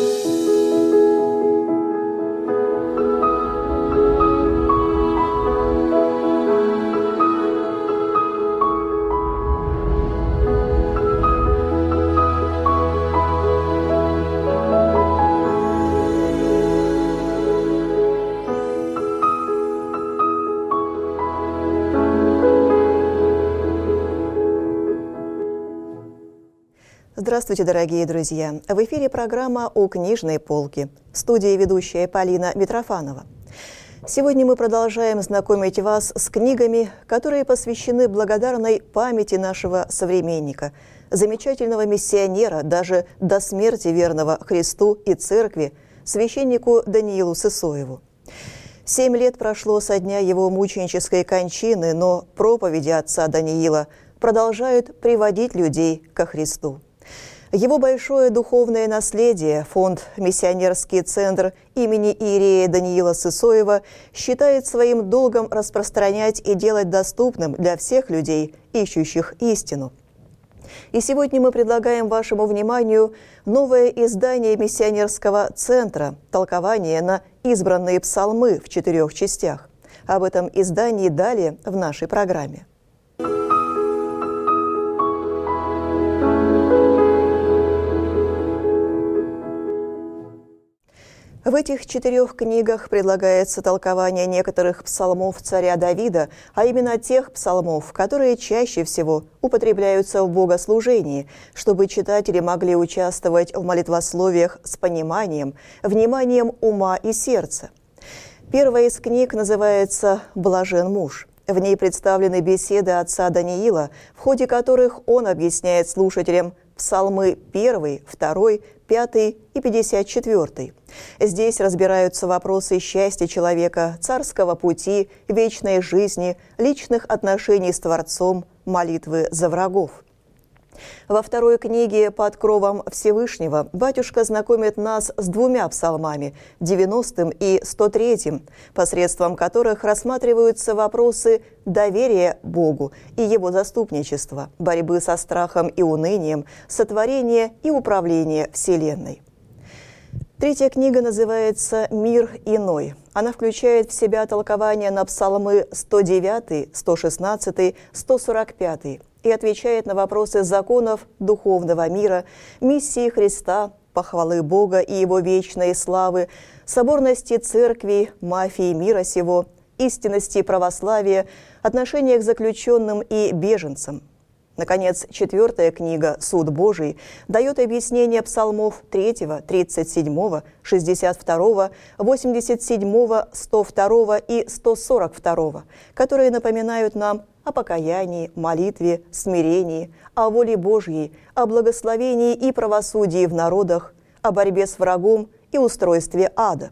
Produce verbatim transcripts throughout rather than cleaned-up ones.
Здравствуйте, дорогие друзья! В эфире программа «У книжной полки». В студии ведущая Полина Митрофанова. Сегодня мы продолжаем знакомить вас с книгами, которые посвящены благодарной памяти нашего современника, замечательного миссионера, даже до смерти верного Христу и Церкви, священнику Даниилу Сысоеву. Семь лет прошло со дня его мученической кончины, но проповеди отца Даниила продолжают приводить людей ко Христу. Его большое духовное наследие фонд «Миссионерский центр» имени иерея Даниила Сысоева считает своим долгом распространять и делать доступным для всех людей, ищущих истину. И сегодня мы предлагаем вашему вниманию новое издание «Миссионерского центра» «Толкование на избранные псалмы» в четырех частях. Об этом издании далее в нашей программе. В этих четырех книгах предлагается толкование некоторых псалмов царя Давида, а именно тех псалмов, которые чаще всего употребляются в богослужении, чтобы читатели могли участвовать в молитвословиях с пониманием, вниманием ума и сердца. Первая из книг называется «Блажен муж». В ней представлены беседы отца Даниила, в ходе которых он объясняет слушателям псалмы первый, второй, пятый и пятьдесят четвёртый. Здесь разбираются вопросы счастья человека, царского пути, вечной жизни, личных отношений с Творцом, молитвы за врагов. Во второй книге «Под кровом Всевышнего» батюшка знакомит нас с двумя псалмами – девяностым и сто третьим, посредством которых рассматриваются вопросы доверия Богу и Его заступничества, борьбы со страхом и унынием, сотворения и управления Вселенной. Третья книга называется «Мир иной». Она включает в себя толкование на псалмы сто девятый, сто шестнадцатый, сто сорок пятый и отвечает на вопросы законов духовного мира, миссии Христа, похвалы Бога и Его вечной славы, соборности церкви, мафии мира сего, истинности православия, отношения к заключенным и беженцам. Наконец, четвертая книга «Суд Божий» дает объяснение псалмов третьего, тридцать седьмого, шестьдесят второго, восемьдесят седьмого, сто второго и сто сорок второго, которые напоминают нам о покаянии, молитве, смирении, о воле Божьей, о благословении и правосудии в народах, о борьбе с врагом и устройстве ада.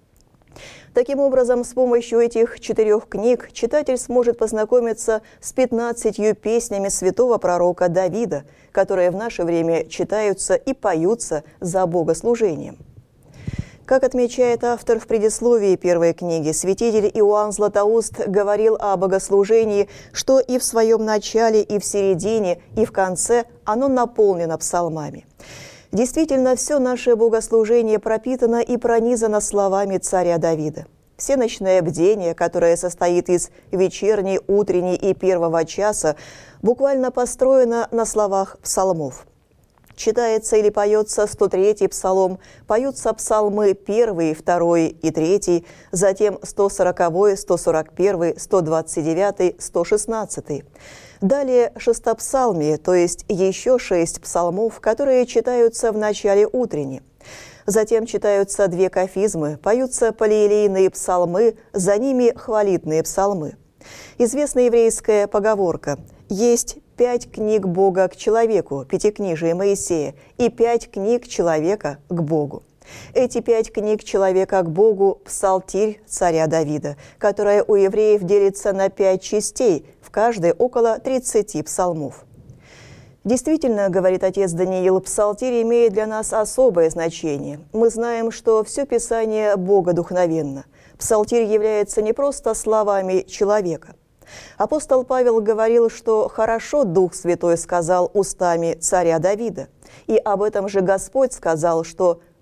Таким образом, с помощью этих четырех книг читатель сможет познакомиться с пятнадцатью песнями святого пророка Давида, которые в наше время читаются и поются за богослужением. Как отмечает автор в предисловии первой книги, святитель Иоанн Златоуст говорил о богослужении, что и в своем начале, и в середине, и в конце оно наполнено псалмами. Действительно, все наше богослужение пропитано и пронизано словами царя Давида. Всеночное бдение, которое состоит из вечерней, утренней и первого часа, буквально построено на словах псалмов. Читается или поется сто третий псалом, поются псалмы первый, второй и третий, затем сто сороковой, сто сорок первый, сто двадцать девятый, сто шестнадцатый. Далее шестопсалмие, то есть еще шесть псалмов, которые читаются в начале утренни. Затем читаются две кафизмы, поются полиелейные псалмы, за ними хвалитные псалмы. Известна еврейская поговорка «Есть пять книг Бога к человеку, пятикнижие Моисея, и пять книг человека к Богу». Эти пять книг человека к Богу – псалтирь царя Давида, которая у евреев делится на пять частей, в каждой около тридцати псалмов. Действительно, говорит отец Даниил, псалтирь имеет для нас особое значение. Мы знаем, что все Писание богодухновенно. Псалтирь является не просто словами человека. Апостол Павел говорил, что «хорошо Дух Святой сказал устами царя Давида». И об этом же Господь сказал, что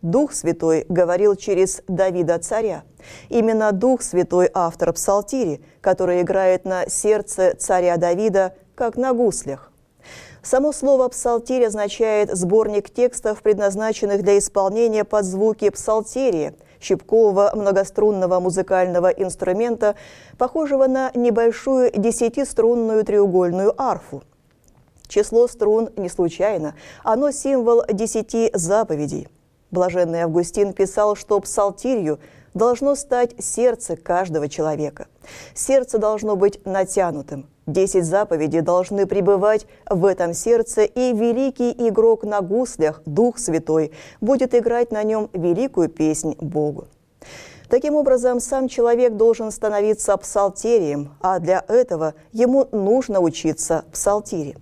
Дух Святой говорил через Давида царя. Именно Дух Святой – автор псалтири, который играет на сердце царя Давида, как на гуслях. Само слово «псалтирь» означает сборник текстов, предназначенных для исполнения под звуки псалтерия, щипкового многострунного музыкального инструмента, похожего на небольшую десятиструнную треугольную арфу. Число струн не случайно, оно символ десяти заповедей. Блаженный Августин писал, что псалтирью должно стать сердце каждого человека. Сердце должно быть натянутым. Десять заповедей должны пребывать в этом сердце, и великий игрок на гуслях, Дух Святой, будет играть на нем великую песнь Богу. Таким образом, сам человек должен становиться псалтерием, а для этого ему нужно учиться псалтири.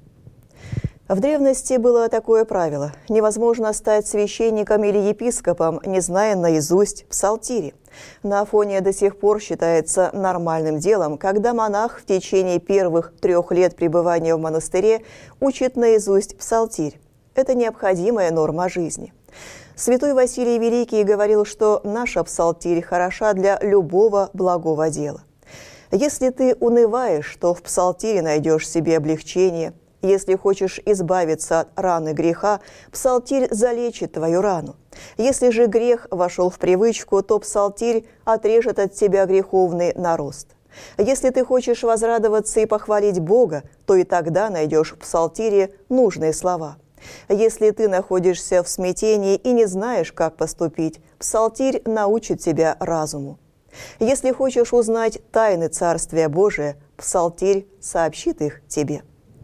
В древности было такое правило – невозможно стать священником или епископом, не зная наизусть псалтири. На Афоне до сих пор считается нормальным делом, когда монах в течение первых трех лет пребывания в монастыре учит наизусть псалтирь. Это необходимая норма жизни. Святой Василий Великий говорил, что наша псалтирь хороша для любого благого дела. Если ты унываешь, то в псалтире найдешь себе облегчение. Если хочешь избавиться от раны греха, псалтирь залечит твою рану. Если же грех вошел в привычку, то псалтирь отрежет от тебя греховный нарост. Если ты хочешь возрадоваться и похвалить Бога, то и тогда найдешь в псалтире нужные слова. Если ты находишься в смятении и не знаешь, как поступить, псалтирь научит тебя разуму. Если хочешь узнать тайны Царствия Божия, псалтирь сообщит их тебе.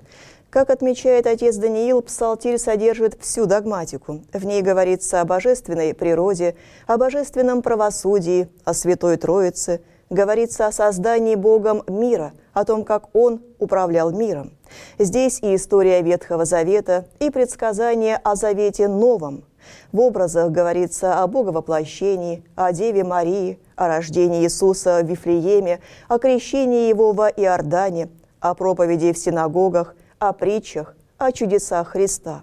Как отмечает отец Даниил, псалтирь содержит всю догматику. В ней говорится о божественной природе, о божественном правосудии, о Святой Троице, говорится о создании Богом мира, о том, как Он управлял миром. Здесь и история Ветхого Завета, и предсказания о Завете Новом. В образах говорится о Боговоплощении, о Деве Марии, о рождении Иисуса в Вифлееме, о крещении Его во Иордане, о проповеди в синагогах, о притчах, о чудесах Христа.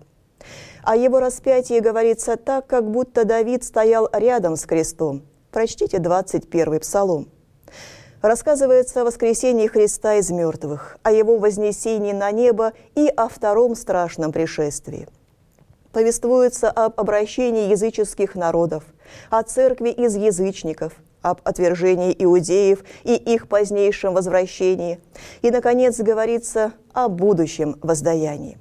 О Его распятии говорится так, как будто Давид стоял рядом с крестом. Прочтите двадцать первый псалом. Рассказывается о воскресении Христа из мертвых, о Его вознесении на небо и о втором страшном пришествии. Повествуется об обращении языческих народов, о церкви из язычников, об отвержении иудеев и их позднейшем возвращении. И, наконец, говорится о будущем воздаянии.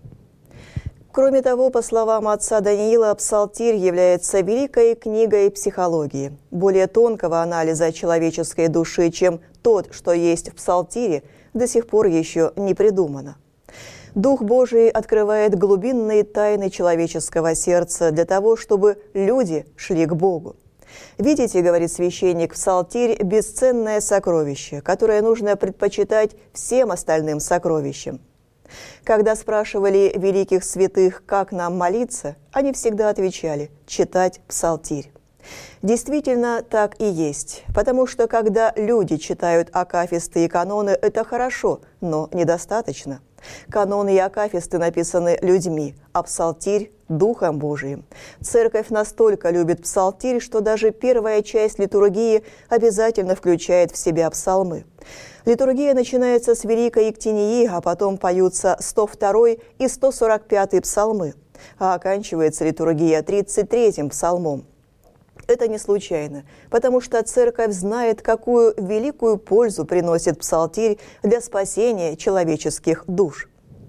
Кроме того, по словам отца Даниила, псалтирь является великой книгой психологии, более тонкого анализа человеческой души, чем тот, что есть в псалтире, до сих пор еще не придумано. Дух Божий открывает глубинные тайны человеческого сердца для того, чтобы люди шли к Богу. «Видите, — говорит священник, — псалтирь – бесценное сокровище, которое нужно предпочитать всем остальным сокровищам». Когда спрашивали великих святых, как нам молиться, они всегда отвечали – читать псалтирь. Действительно, так и есть, потому что когда люди читают акафисты и каноны, это хорошо, но недостаточно. Каноны и акафисты написаны людьми, а псалтирь – Духом Божиим. Церковь настолько любит псалтирь, что даже первая часть литургии обязательно включает в себя псалмы. Литургия начинается с Великой Ектинии, а потом поются сто второй и сто сорок пятый псалмы, а оканчивается литургия тридцать третьим псалмом. Это не случайно, потому что Церковь знает, какую великую пользу приносит псалтирь для спасения человеческих душ.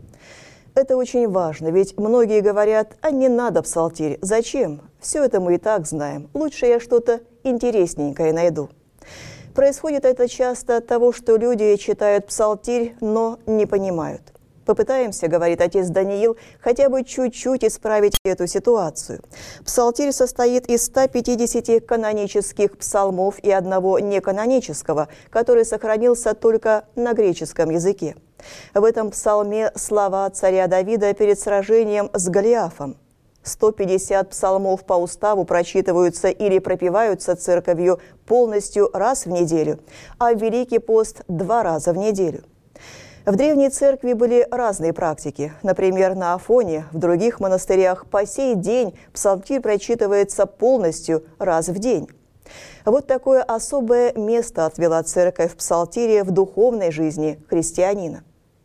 Это очень важно, ведь многие говорят: а не надо псалтирь, зачем? Все это мы и так знаем, лучше я что-то интересненькое найду. Происходит это часто от того, что люди читают псалтирь, но не понимают. Попытаемся, говорит отец Даниил, хотя бы чуть-чуть исправить эту ситуацию. Псалтирь состоит из ста пятидесяти канонических псалмов и одного неканонического, который сохранился только на греческом языке. В этом псалме слова царя Давида перед сражением с Голиафом. сто пятьдесят псалмов по уставу прочитываются или пропеваются церковью полностью раз в неделю, а в Великий пост два раза в неделю. В древней церкви были разные практики. Например, на Афоне, в других монастырях по сей день псалтирь прочитывается полностью раз в день. Вот такое особое место отвела церковь в псалтире в духовной жизни христианина.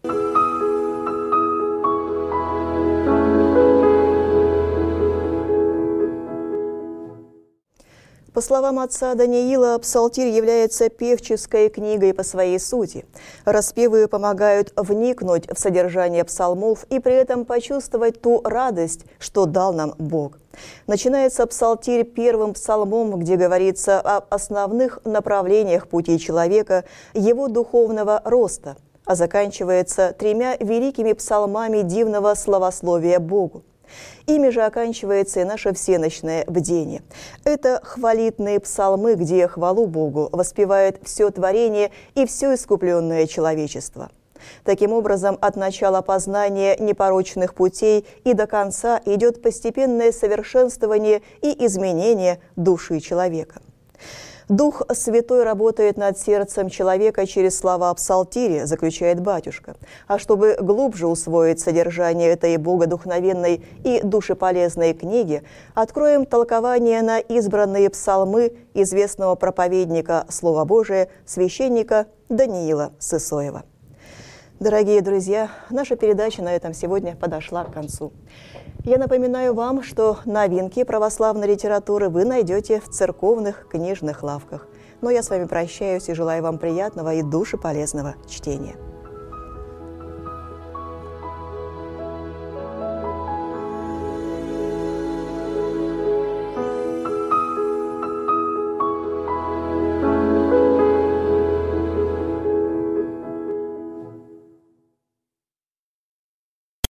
По словам отца Даниила, псалтирь является певческой книгой по своей сути. Распевы помогают вникнуть в содержание псалмов и при этом почувствовать ту радость, что дал нам Бог. Начинается псалтирь первым псалмом, где говорится об основных направлениях пути человека, его духовного роста, а заканчивается тремя великими псалмами дивного славословия Богу. Ими же оканчивается и наше всеночное бдение. Это хвалитные псалмы, где хвалу Богу воспевает все творение и все искупленное человечество. Таким образом, от начала познания непорочных путей и до конца идет постепенное совершенствование и изменение души человека. Дух Святой работает над сердцем человека через слова псалтири, заключает батюшка. А чтобы глубже усвоить содержание этой богодухновенной и душеполезной книги, откроем толкование на избранные псалмы известного проповедника Слова Божия, священника Даниила Сысоева. Дорогие друзья, наша передача на этом сегодня подошла к концу. Я напоминаю вам, что новинки православной литературы вы найдете в церковных книжных лавках. Но я с вами прощаюсь и желаю вам приятного и душеполезного чтения.